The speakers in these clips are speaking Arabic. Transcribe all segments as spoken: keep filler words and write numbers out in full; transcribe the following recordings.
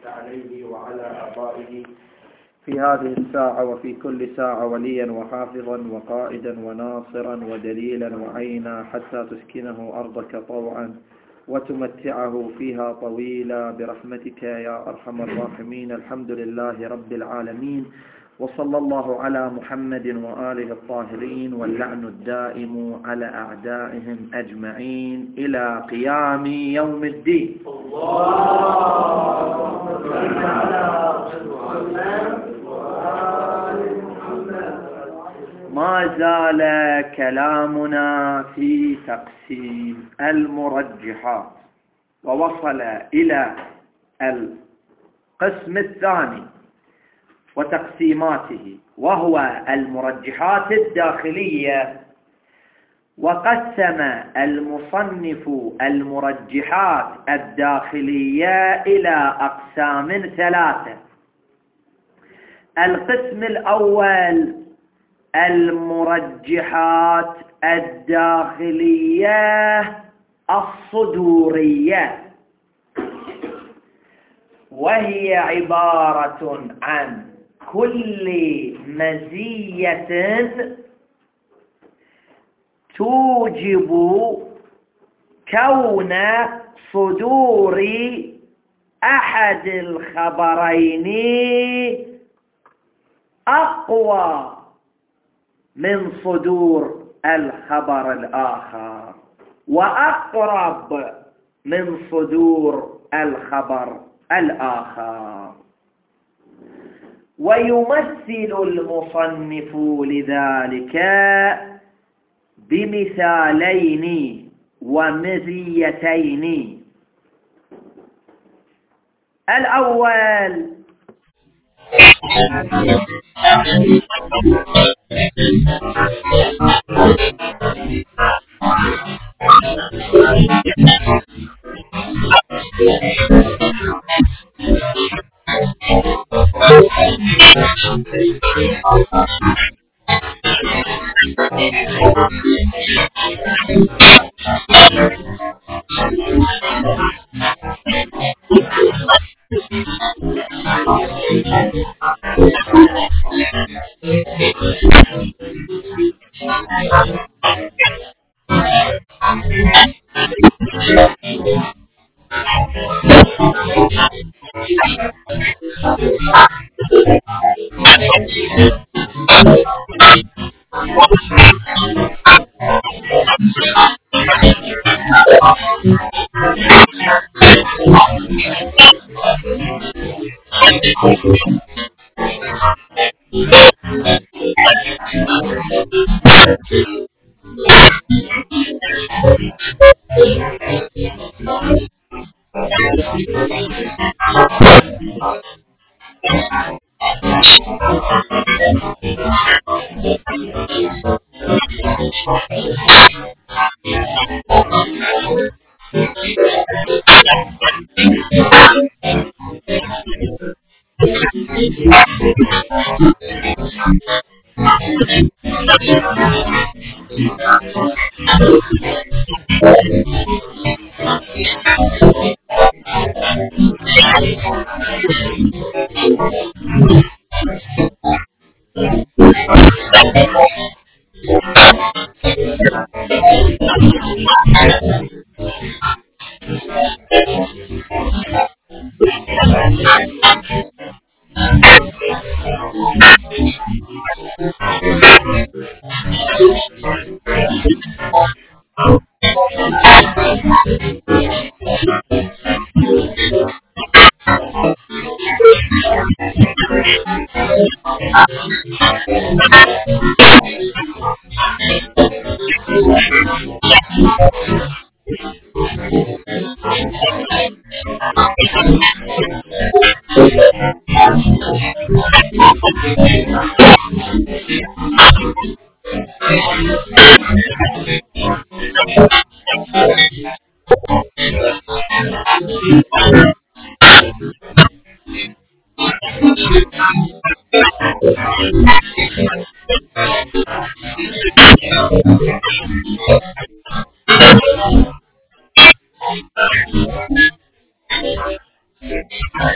عليه وعلى آبائه في هذه الساعة وفي كل ساعة وليا وحافظا وقائدا وناصرا ودليلا وعينا حتى تسكنه أرضك طوعا وتمتعه فيها طويلا برحمتك يا أرحم الراحمين. الحمد لله رب العالمين، وصلى الله على محمد وآله الطاهرين، واللعن الدائم على أعدائهم أجمعين إلى قيام يوم الدين. ما زال كلامنا في تقسيم المرجحات، ووصل إلى القسم الثاني وتقسيماته، وهو المرجحات الداخلية. وقسم المصنف المرجحات الداخلية إلى أقسام ثلاثة. القسم الأول المرجحات الداخلية الصدورية، وهي عبارة عن كل مزية توجب كون صدور أحد الخبرين أقوى من صدور الخبر الآخر وأقرب من صدور الخبر الآخر. ويمثل المصنف لذلك بمثالين ومزيتين. الأول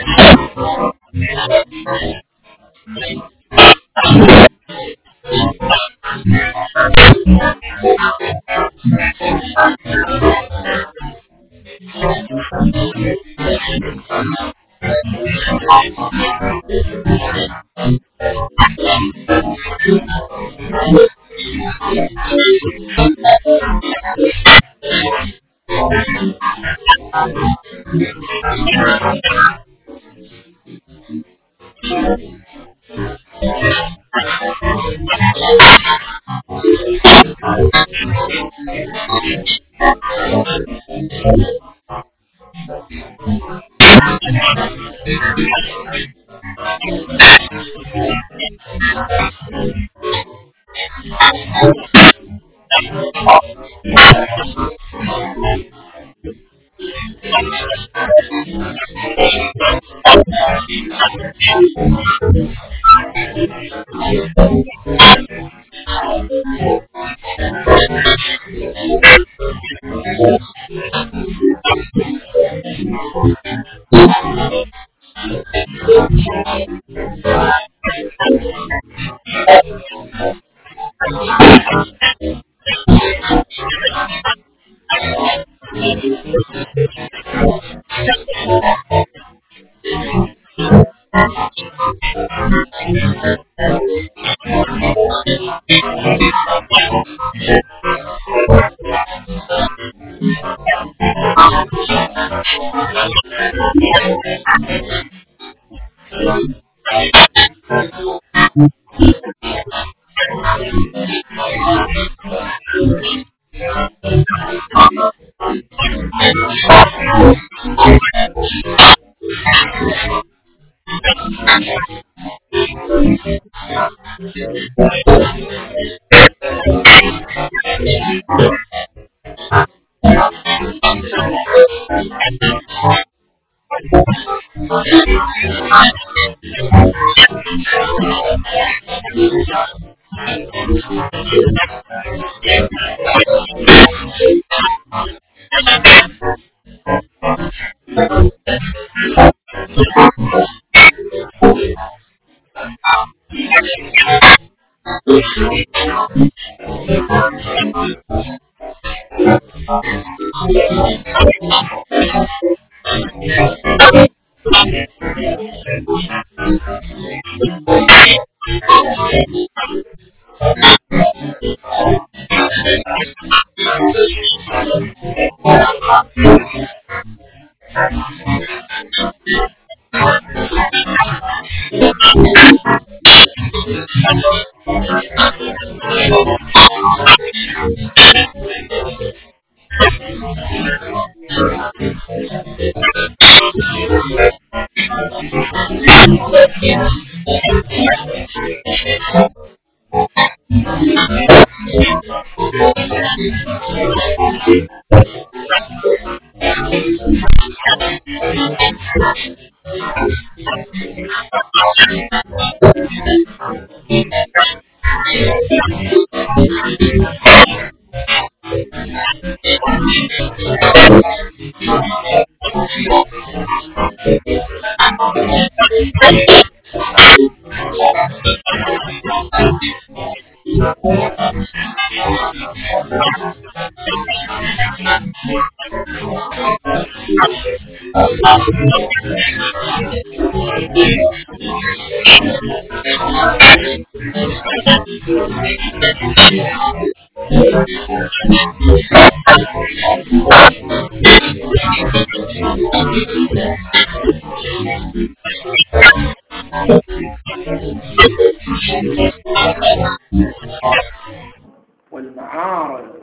والمعارض.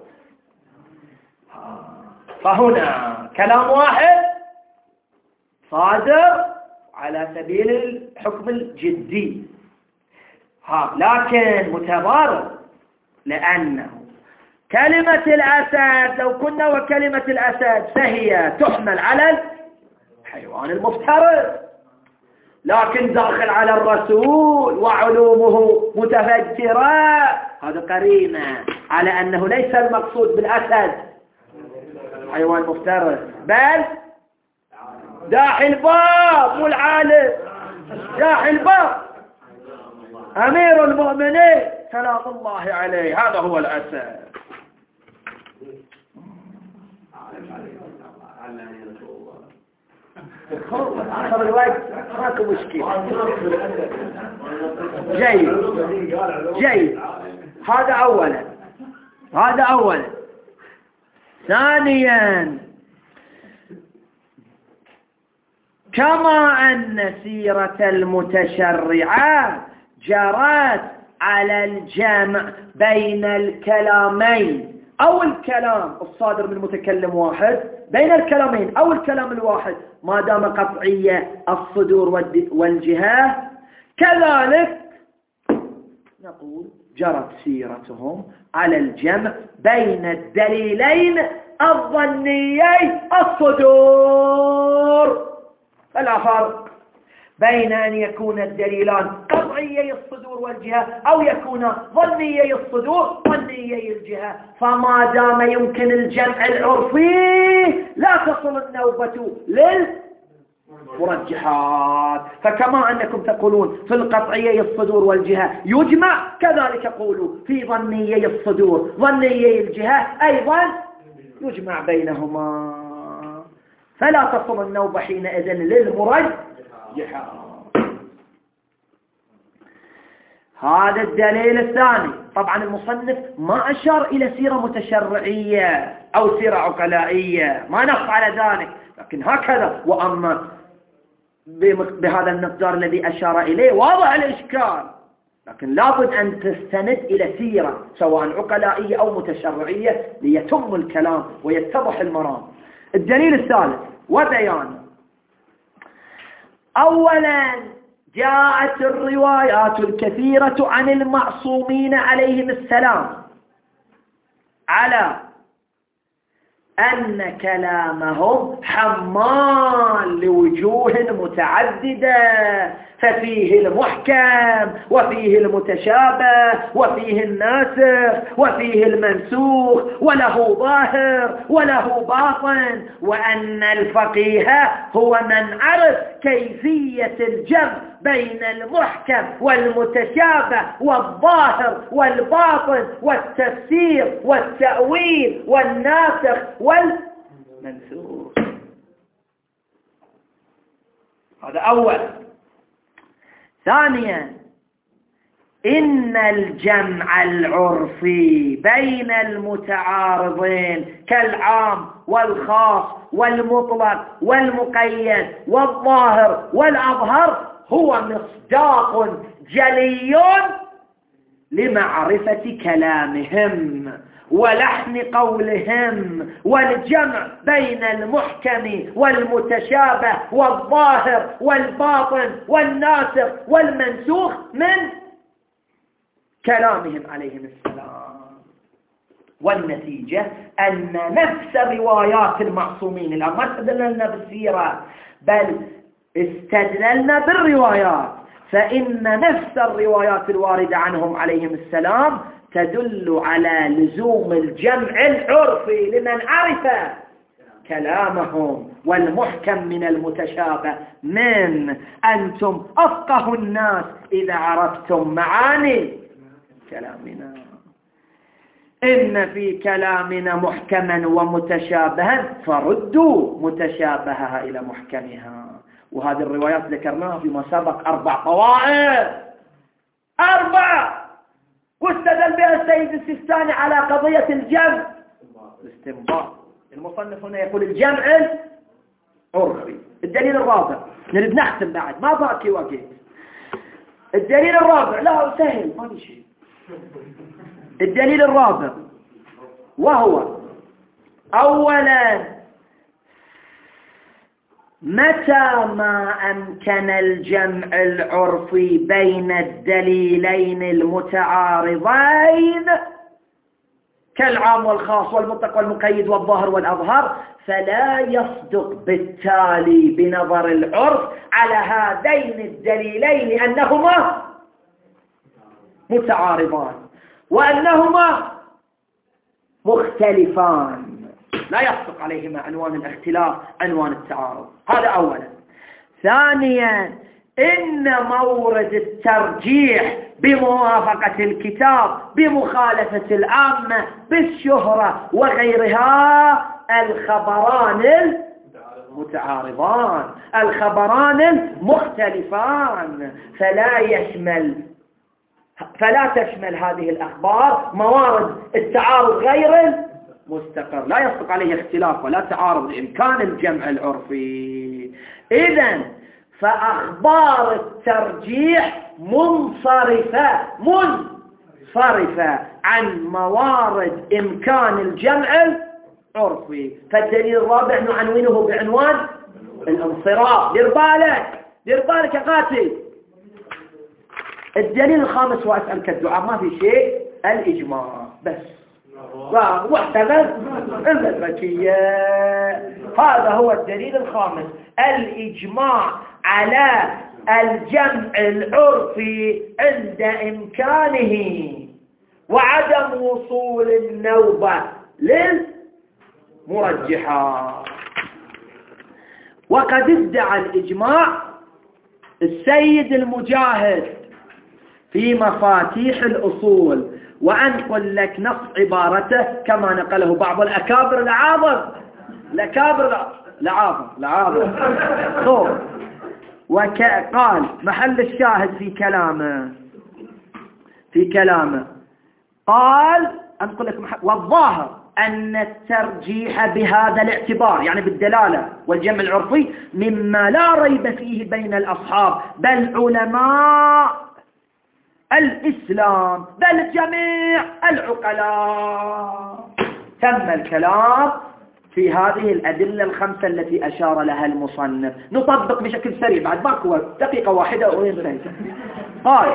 فهنا كلام واحد صادر على سبيل الحكم الجدي، ها لكن متضارب، لأنه كلمة الأسد لو كنا وكلمة الأسد فهي تحمل على الحيوان المفترس، لكن داخل على الرسول وعلومه متفجرة، هذا قرينة على أنه ليس المقصود بالأسد حيوان مفترس، بل داحي الباب مو العالم، داحي الباب أمير المؤمنين سلام الله عليه، هذا هو الأسد. آخر الوقت ماكو مشكلة. جيد جيد، هذا أولا هذا أولا. ثانيا، كما أن سيرة المتشرعة جرت على الجمع بين الكلامين أو الكلام الصادر من متكلم واحد بين الكلامين أو الكلام الواحد ما دام قطعية الصدور والجهة، كذلك نقول جرت سيرتهم على الجمع بين الدليلين الظنيين الصدور. فلا فرق بين أن يكون الدليلان قطعيي الصدور والجهة أو يكون ظنيي الصدور ظنيي الجهة، فما دام يمكن الجمع العرفي لا تصل النوبة للمرجحات. فكما أنكم تقولون في القطعيي الصدور والجهة يجمع، كذلك قولوا في ظنيي الصدور ظنيي الجهة أيضا يجمع بينهما، فلا تصل النوبة حينئذ للمرجحات. هذا الدليل الثاني. طبعا المصنف ما أشار إلى سيرة متشرعية أو سيرة عقلائية، ما نص على ذلك، لكن هكذا. وأما بهذا المقدار الذي أشار إليه واضح الإشكال، لكن لابد أن تستند إلى سيرة سواء عقلائية أو متشرعية ليتم الكلام ويتضح المرام. الدليل الثالث وبيانه. أولا، جاءت الروايات الكثيرة عن المعصومين عليهم السلام على أن كلامهم حمال لوجوه متعددة، ففيه المحكم وفيه المتشابه وفيه الناسخ وفيه المنسوخ، وله ظاهر وله باطن، وأن الفقيه هو من عرف كيفية الجمع بين المحكم والمتشابه والظاهر والباطن والتفسير والتأويل والناسخ والمنسوخ. هذا أولا. ثانيا، إن الجمع العرفي بين المتعارضين كالعام والخاص والمطلق والمقيد والظاهر والأظهر هو مصداق جلي لمعرفة كلامهم ولحن قولهم، والجمع بين المحكم والمتشابه والظاهر والباطن والناسخ والمنسوخ من كلامهم عليهم السلام. والنتيجة أن نفس روايات المعصومين، الآن ما استدللنا بالسيرة بل استدللنا بالروايات، فإن نفس الروايات الواردة عنهم عليهم السلام تدل على لزوم الجمع العرفي لمن عرف كلامهم والمحكم من المتشابه. من أنتم أفقه الناس إذا عرفتم معاني كلامنا. إن في كلامنا محكما ومتشابها فردوا متشابهها إلى محكمها. وهذه الروايات ذكرناها فيما سبق، أربع طوائف، أربع، واستدل بها السيد السيستاني على قضية الجمع الاستنباط. المصنف هنا يقول الجمع العرفي. الدليل الرابع، نريد نختم بعد ما باقي وقت. الدليل الرابع، لا سهل ما في شيء. الدليل الرابع وهو أولا، متى ما أمكن الجمع العرفي بين الدليلين المتعارضين كالعام والخاص والمطلق والمقيد والظاهر والأظهر، فلا يصدق بالتالي بنظر العرف على هذين الدليلين أنهما متعارضان وأنهما مختلفان. لا يصدق عليهما عنوان الاختلاف عنوان التعارض. هذا أولا. ثانيا إن مورد الترجيح بموافقة الكتاب بمخالفة العامة بالشهرة وغيرها الخبران المتعارضان، الخبران المختلفان، فلا يشمل فلا تشمل هذه الأخبار موارد التعارض غير المستقر، لا يصدق عليه اختلاف ولا تعارض بإمكان الجمع العرفي. إذن فأخبار الترجيح منصرفة منصرفة عن موارد إمكان الجمع العرفي. فالدليل الرابع نعنونه بعنوان الانصراف. دير بالك دير بالك يا قاتل. الدليل الخامس وأسألك الدعاء ما في شيء، الإجماع بس واحتمل المدركية. هذا هو الدليل الخامس، الإجماع على الجمع العرفي عند إمكانه وعدم وصول النوبة للمرجحات. وقد ادعى الإجماع السيد المجاهد في مفاتيح الأصول، وأنقل لك نص عبارته كما نقله بعض الأكابر العاظم الأكابر العاظم العاظم صور. وقال محل الشاهد في كلامه في كلامه قال أنقل لك محل والظاهر أن الترجيح بهذا الاعتبار يعني بالدلالة والجمع العرفي مما لا ريب فيه بين الأصحاب بل علماء الإسلام بل جميع العقلاء. تم الكلام في هذه الأدلة الخمسة التي أشار لها المصنف. نطبق بشكل سريع بعد باكو دقيقة واحدة وينتهي. قال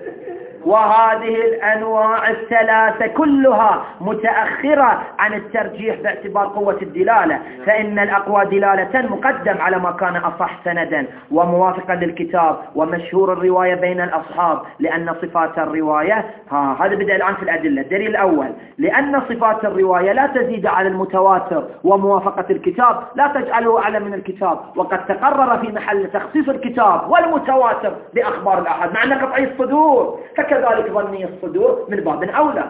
وهذه الأنواع الثلاثة كلها متأخرة عن الترجيح باعتبار قوة الدلالة، فإن الأقوى دلالة مقدم على ما كان أصح سندا وموافقا للكتاب ومشهور الرواية بين الأصحاب، لأن صفات الرواية ها هذا بدأ الآن في الأدلة. الدليل الأول لأن صفات الرواية لا تزيد على المتواتر، وموافقة الكتاب لا تجعله أعلى من الكتاب، وقد تقرر في محل تخصيص الكتاب والمتواتر بأخبار الأحد مع أن قطعي الصدور كذلك ظني الصدور من باب أولى.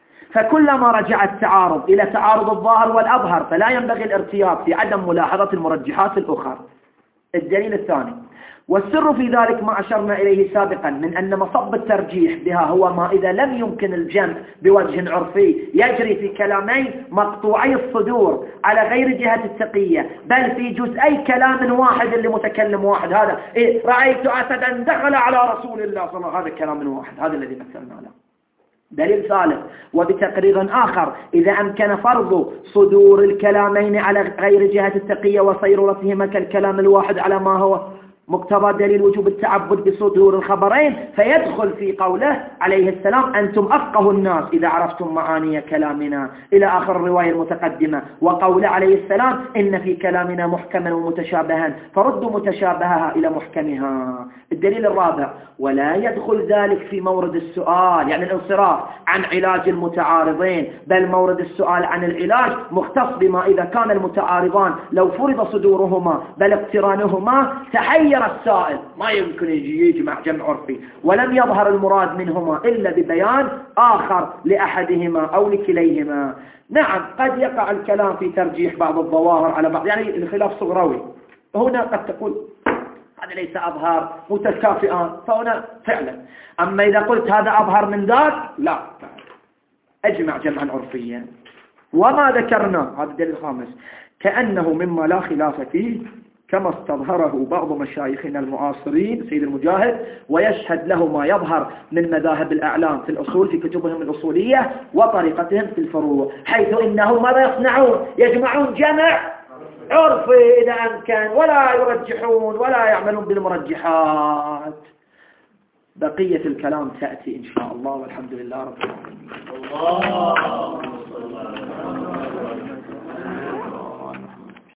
فكلما رجع التعارض إلى تعارض الظاهر والأظهر فلا ينبغي الارتياب في عدم ملاحظة المرجحات الأخرى. الدليل الثاني والسر في ذلك ما أشرنا إليه سابقا من أن مصب الترجيح بها هو ما إذا لم يمكن الجمع بوجه عرفي يجري في كلامين مقطوعي الصدور على غير جهة التقية، بل في جزئي كلام واحد لمتكلم واحد. هذا إيه رأيت أسدا دخل على رسول الله صلى الله عليه وسلم، هذا كلام واحد، هذا الذي مثلنا له. دليل ثالث وبتقرير آخر إذا أمكن فرض صدور الكلامين على غير جهة التقية وصيرورتهما كالكلام الواحد على ما هو مقتضى دليل وجوب التعبد بصدور الخبرين، فيدخل في قوله عليه السلام أنتم أفقه الناس إذا عرفتم معاني كلامنا إلى آخر الرواية المتقدمة، وقوله عليه السلام إن في كلامنا محكما ومتشابها فردوا متشابهها إلى محكمها. الدليل الرابع ولا يدخل ذلك في مورد السؤال يعني الانصراف عن علاج المتعارضين، بل مورد السؤال عن العلاج مختص بما إذا كان المتعارضان لو فرض صدورهما بل اقترانهما تحير السائل، ما يمكن يجي يجمع جمع عرفي ولم يظهر المراد منهما إلا ببيان آخر لأحدهما أو لكليهما. نعم قد يقع الكلام في ترجيح بعض الظواهر على بعض يعني الخلاف صغروي، هنا قد تقول هذا ليس أظهر متكافئان فهنا فعلا، أما إذا قلت هذا أظهر من ذاك لا أجمع جمعا عرفيا. وما ذكرنا هذا الدليل الخامس كأنه مما لا خلاف فيه كما استظهره بعض مشايخنا المعاصرين سيد المجاهد، ويشهد له ما يظهر من مذاهب الأعلام في الأصول في كتبهم الأصولية وطريقتهم في الفروع، حيث إنهم ماذا يصنعون؟ يجمعون جمع عرفي إذا أمكن ولا يرجحون ولا يعملون بالمرجحات. بقية الكلام تأتي إن شاء الله والحمد لله رب العالمين.